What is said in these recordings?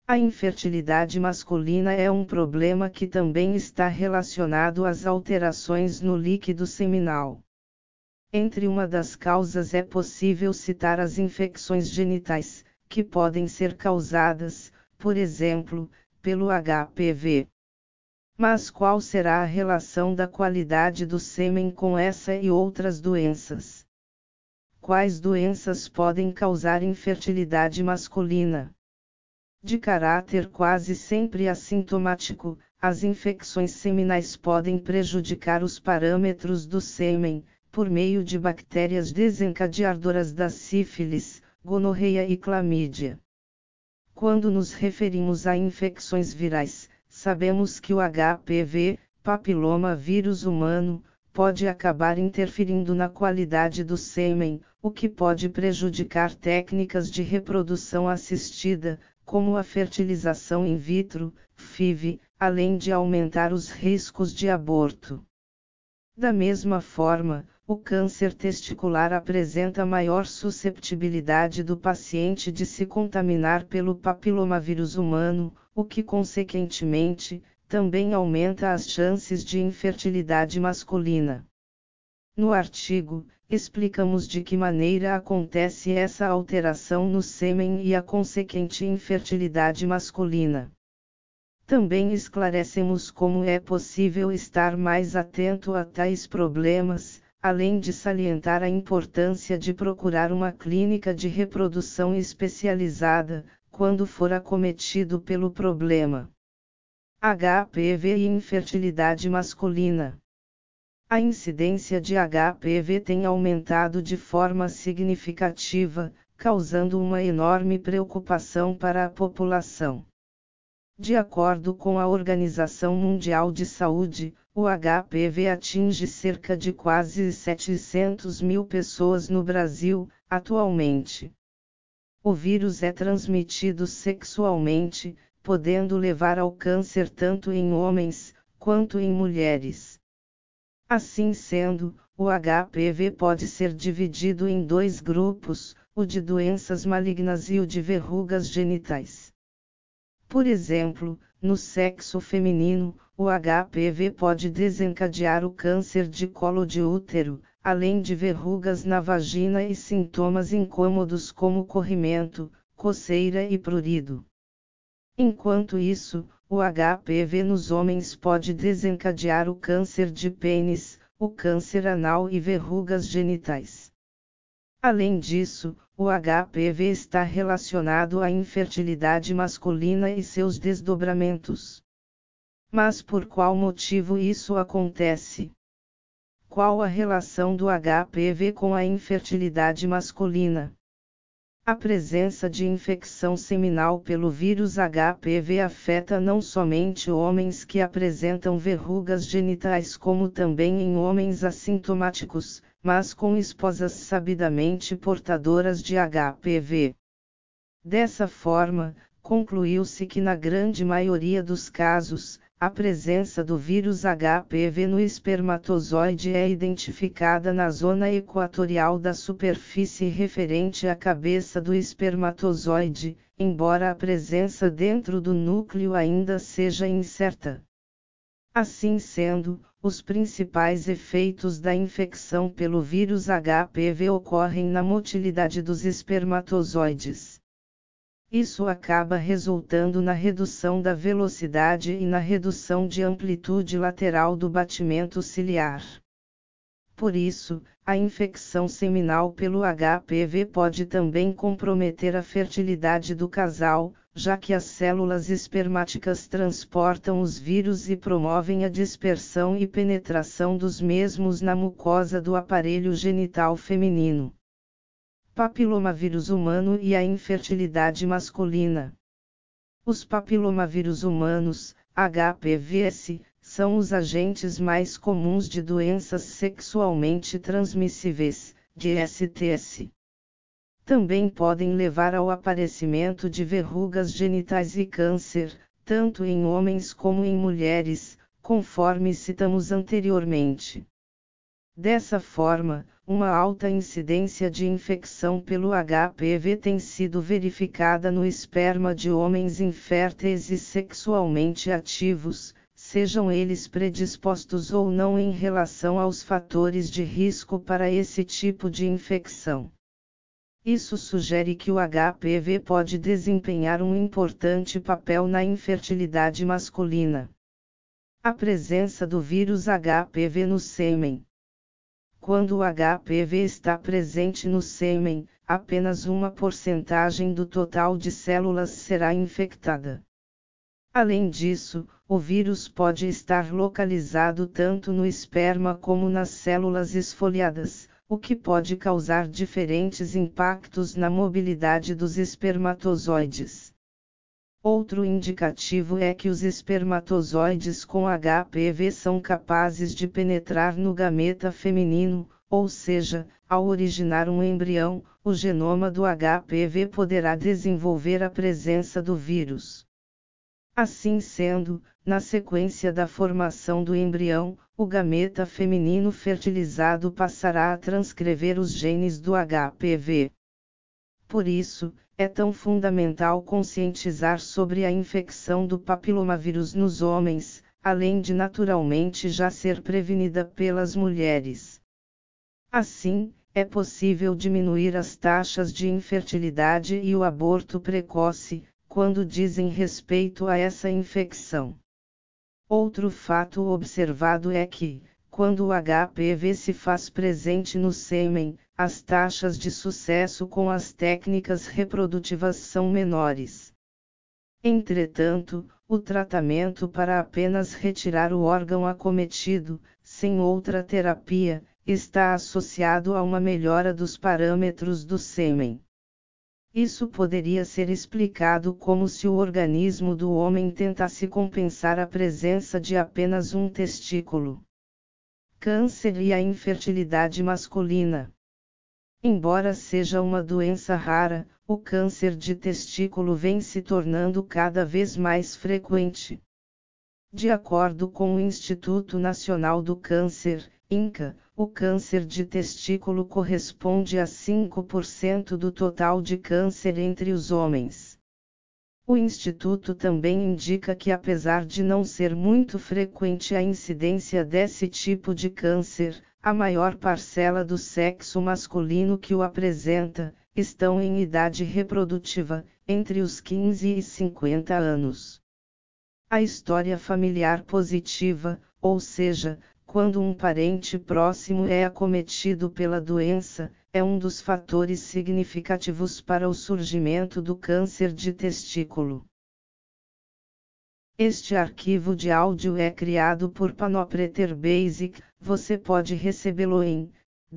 A infertilidade masculina é um problema que também está relacionado às alterações no líquido seminal. Entre uma das causas é possível citar as infecções genitais, que podem ser causadas, por exemplo, pelo HPV. Mas qual será a relação da qualidade do sêmen com essa e outras doenças? Quais doenças podem causar infertilidade masculina? De caráter quase sempre assintomático, as infecções seminais podem prejudicar os parâmetros do sêmen, por meio de bactérias desencadeadoras da sífilis, gonorreia e clamídia. Quando nos referimos a infecções virais, sabemos que o HPV, papiloma vírus humano, pode acabar interferindo na qualidade do sêmen, o que pode prejudicar técnicas de reprodução assistida, como a fertilização in vitro, FIV, além de aumentar os riscos de aborto. Da mesma forma, o câncer testicular apresenta maior susceptibilidade do paciente de se contaminar pelo papilomavírus humano, o que consequentemente, também aumenta as chances de infertilidade masculina. No artigo, explicamos de que maneira acontece essa alteração no sêmen e a consequente infertilidade masculina. Também esclarecemos como é possível estar mais atento a tais problemas, além de salientar a importância de procurar uma clínica de reprodução especializada, quando for acometido pelo problema. HPV e infertilidade masculina. A incidência de HPV tem aumentado de forma significativa, causando uma enorme preocupação para a população. De acordo com a Organização Mundial de Saúde, o HPV atinge cerca de quase 700 mil pessoas no Brasil, atualmente. O vírus é transmitido sexualmente, podendo levar ao câncer tanto em homens, quanto em mulheres. Assim sendo, o HPV pode ser dividido em dois grupos, o de doenças malignas e o de verrugas genitais. Por exemplo, no sexo feminino, o HPV pode desencadear o câncer de colo de útero, além de verrugas na vagina e sintomas incômodos como corrimento, coceira e prurido. Enquanto isso, o HPV nos homens pode desencadear o câncer de pênis, o câncer anal e verrugas genitais. Além disso, o HPV está relacionado à infertilidade masculina e seus desdobramentos. Mas por qual motivo isso acontece? Qual a relação do HPV com a infertilidade masculina? A presença de infecção seminal pelo vírus HPV afeta não somente homens que apresentam verrugas genitais como também em homens assintomáticos, mas com esposas sabidamente portadoras de HPV. Dessa forma, concluiu-se que na grande maioria dos casos, a presença do vírus HPV no espermatozoide é identificada na zona equatorial da superfície referente à cabeça do espermatozoide, embora a presença dentro do núcleo ainda seja incerta. Assim sendo, os principais efeitos da infecção pelo vírus HPV ocorrem na motilidade dos espermatozoides. Isso acaba resultando na redução da velocidade e na redução de amplitude lateral do batimento ciliar. Por isso, a infecção seminal pelo HPV pode também comprometer a fertilidade do casal, já que as células espermáticas transportam os vírus e promovem a dispersão e penetração dos mesmos na mucosa do aparelho genital feminino. Papilomavírus humano e a infertilidade masculina. Os papilomavírus humanos, HPVs, são os agentes mais comuns de doenças sexualmente transmissíveis, de STS. Também podem levar ao aparecimento de verrugas genitais e câncer, tanto em homens como em mulheres, conforme citamos anteriormente. Dessa forma, uma alta incidência de infecção pelo HPV tem sido verificada no esperma de homens inférteis e sexualmente ativos, sejam eles predispostos ou não em relação aos fatores de risco para esse tipo de infecção. Isso sugere que o HPV pode desempenhar um importante papel na infertilidade masculina. A presença do vírus HPV no sêmen. Quando o HPV está presente no sêmen, apenas uma porcentagem do total de células será infectada. Além disso, o vírus pode estar localizado tanto no esperma como nas células esfoliadas, o que pode causar diferentes impactos na mobilidade dos espermatozoides. Outro indicativo é que os espermatozoides com HPV são capazes de penetrar no gameta feminino, ou seja, ao originar um embrião, o genoma do HPV poderá desenvolver a presença do vírus. Assim sendo, na sequência da formação do embrião, o gameta feminino fertilizado passará a transcrever os genes do HPV. Por isso, é tão fundamental conscientizar sobre a infecção do papilomavírus nos homens, além de naturalmente já ser prevenida pelas mulheres. Assim, é possível diminuir as taxas de infertilidade e o aborto precoce, quando dizem respeito a essa infecção. Outro fato observado é que, quando o HPV se faz presente no sêmen, as taxas de sucesso com as técnicas reprodutivas são menores. Entretanto, o tratamento para apenas retirar o órgão acometido, sem outra terapia, está associado a uma melhora dos parâmetros do sêmen. Isso poderia ser explicado como se o organismo do homem tentasse compensar a presença de apenas um testículo. Câncer e a infertilidade masculina. Embora seja uma doença rara, o câncer de testículo vem se tornando cada vez mais frequente. De acordo com o Instituto Nacional do Câncer, INCA, o câncer de testículo corresponde a 5% do total de câncer entre os homens. O Instituto também indica que, apesar de não ser muito frequente a incidência desse tipo de câncer, a maior parcela do sexo masculino que o apresenta, estão em idade reprodutiva, entre os 15 e 50 anos. A história familiar positiva, ou seja, quando um parente próximo é acometido pela doença, é um dos fatores significativos para o surgimento do câncer de testículo. Este arquivo de áudio é criado por Panopreter Basic, você pode recebê-lo em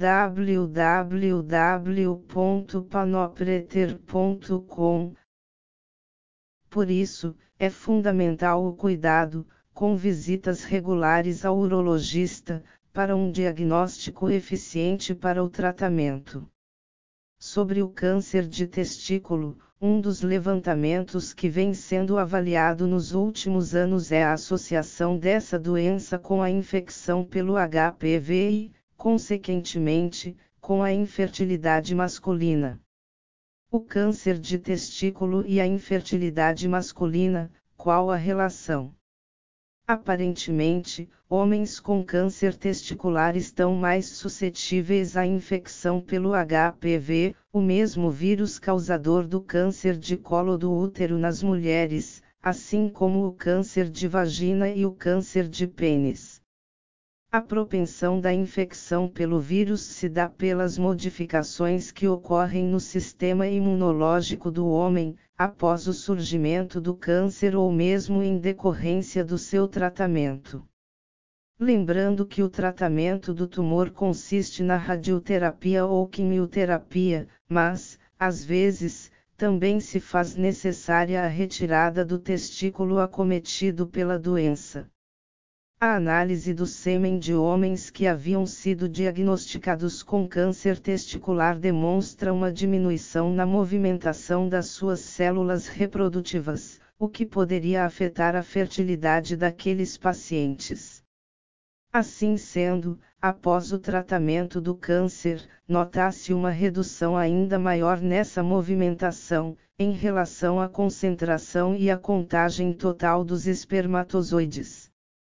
www.panopreter.com. Por isso, é fundamental o cuidado, com visitas regulares ao urologista, para um diagnóstico eficiente para o tratamento. Sobre o câncer de testículo, um dos levantamentos que vem sendo avaliado nos últimos anos é a associação dessa doença com a infecção pelo HPV e, consequentemente, com a infertilidade masculina. O câncer de testículo e a infertilidade masculina, qual a relação? Aparentemente, homens com câncer testicular estão mais suscetíveis à infecção pelo HPV, o mesmo vírus causador do câncer de colo do útero nas mulheres, assim como o câncer de vagina e o câncer de pênis. A propensão da infecção pelo vírus se dá pelas modificações que ocorrem no sistema imunológico do homem, após o surgimento do câncer ou mesmo em decorrência do seu tratamento. Lembrando que o tratamento do tumor consiste na radioterapia ou quimioterapia, mas, às vezes, também se faz necessária a retirada do testículo acometido pela doença. A análise do sêmen de homens que haviam sido diagnosticados com câncer testicular demonstra uma diminuição na movimentação das suas células reprodutivas, o que poderia afetar a fertilidade daqueles pacientes. Assim sendo, após o tratamento do câncer, nota-se uma redução ainda maior nessa movimentação, em relação à concentração e à contagem total dos espermatozoides.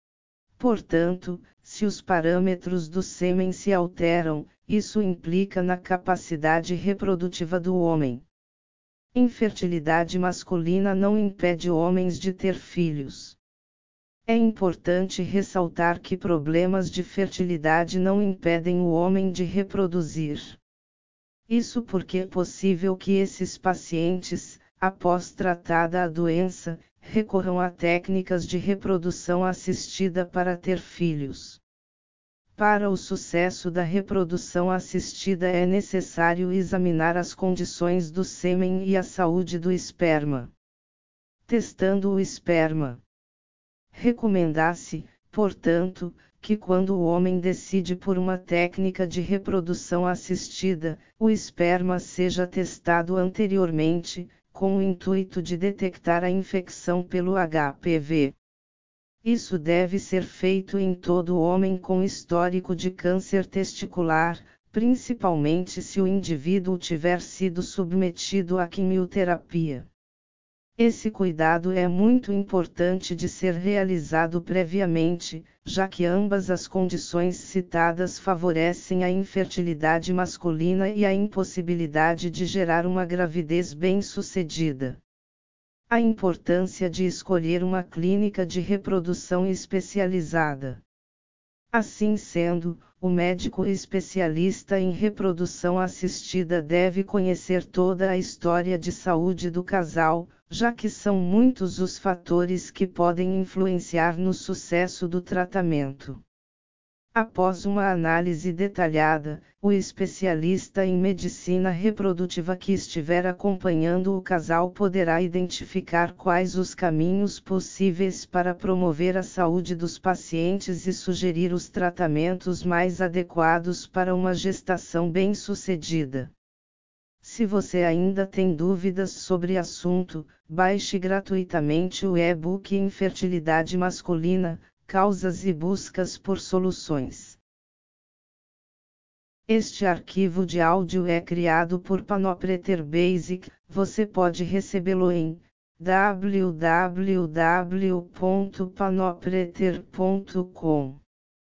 Portanto, se os parâmetros do sêmen se alteram, isso implica na capacidade reprodutiva do homem. Infertilidade masculina não impede homens de ter filhos. É importante ressaltar que problemas de fertilidade não impedem o homem de reproduzir. Isso porque é possível que esses pacientes, após tratada a doença, recorram a técnicas de reprodução assistida para ter filhos. Para o sucesso da reprodução assistida é necessário examinar as condições do sêmen e a saúde do esperma. Testando o esperma. Recomenda-se, portanto, que quando o homem decide por uma técnica de reprodução assistida, o esperma seja testado anteriormente, com o intuito de detectar a infecção pelo HPV. Isso deve ser feito em todo homem com histórico de câncer testicular, principalmente se o indivíduo tiver sido submetido à quimioterapia. Esse cuidado é muito importante de ser realizado previamente, já que ambas as condições citadas favorecem a infertilidade masculina e a impossibilidade de gerar uma gravidez bem-sucedida. A importância de escolher uma clínica de reprodução especializada. Assim sendo, o médico especialista em reprodução assistida deve conhecer toda a história de saúde do casal, já que são muitos os fatores que podem influenciar no sucesso do tratamento. Após uma análise detalhada, o especialista em medicina reprodutiva que estiver acompanhando o casal poderá identificar quais os caminhos possíveis para promover a saúde dos pacientes e sugerir os tratamentos mais adequados para uma gestação bem-sucedida. Se você ainda tem dúvidas sobre o assunto, baixe gratuitamente o e-book Infertilidade Masculina, Causas e Buscas por Soluções. Este arquivo de áudio é criado por Panopreter Basic, você pode recebê-lo em www.panopreter.com.